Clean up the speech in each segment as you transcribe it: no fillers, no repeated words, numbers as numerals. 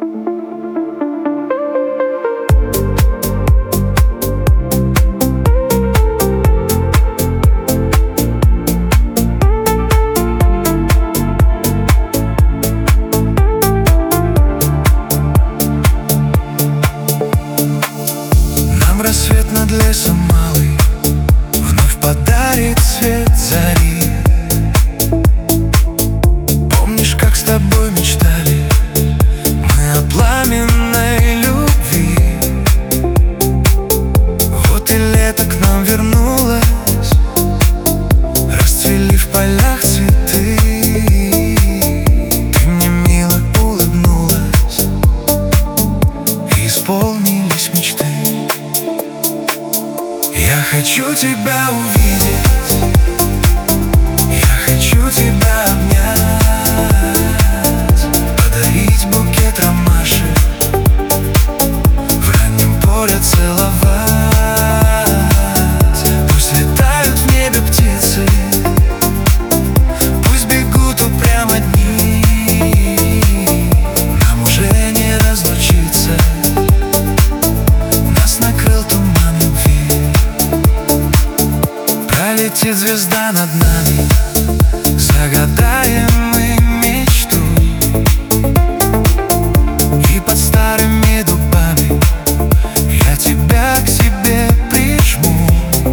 Рассвет над лесом малый вновь подарит свет зари. Помнишь, как с тобой мечтали мы о пламенной любви? Вот и лето к нам вернулось, расцвели в полях цветы. Ты мне мило улыбнулась, и исполнились мечты. Я хочу тебя увидеть, я хочу тебя обнять, подарить букет ромашек, в раннем поле целовать. Пусть летают в небе птицы, пусть бегут упрямо дни. Нам уже не разлучиться, нас накрыл туман любви. Пролетит звезда над нами, загадаем мы мечту, и под старыми дубами я тебя к себе прижму.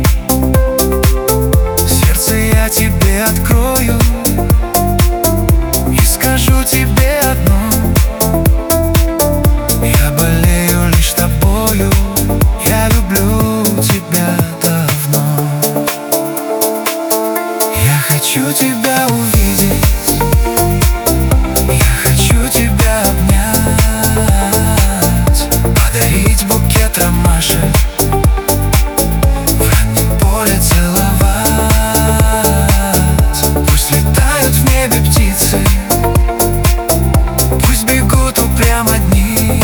Сердце я тебе открою и скажу тебе одно: я болею лишь тобою, я люблю тебя давно. Я хочу тебя увидеть, я хочу тебя обнять, подарить букет ромашек, в раннем поле целовать. Пусть летают в небе птицы, пусть бегут упрямо дни.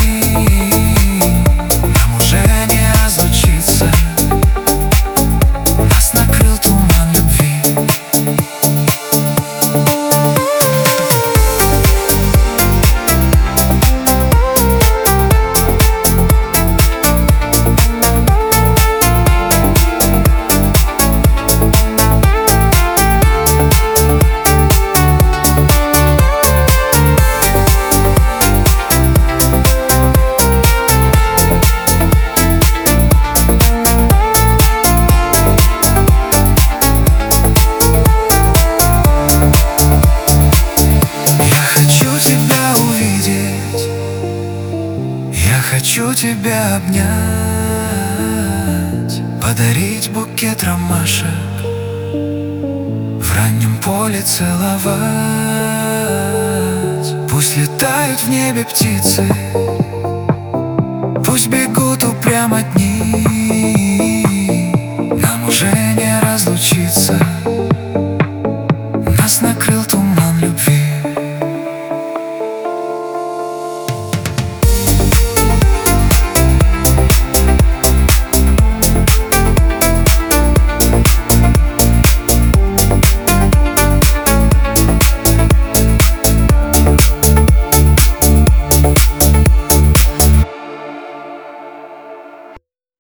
Нам уже не разлучиться, нас накрыл туман любви. Хочу тебя обнять, подарить букет ромашек, в раннем поле целовать. Пусть летают в небе птицы, пусть бегут упрямо дни.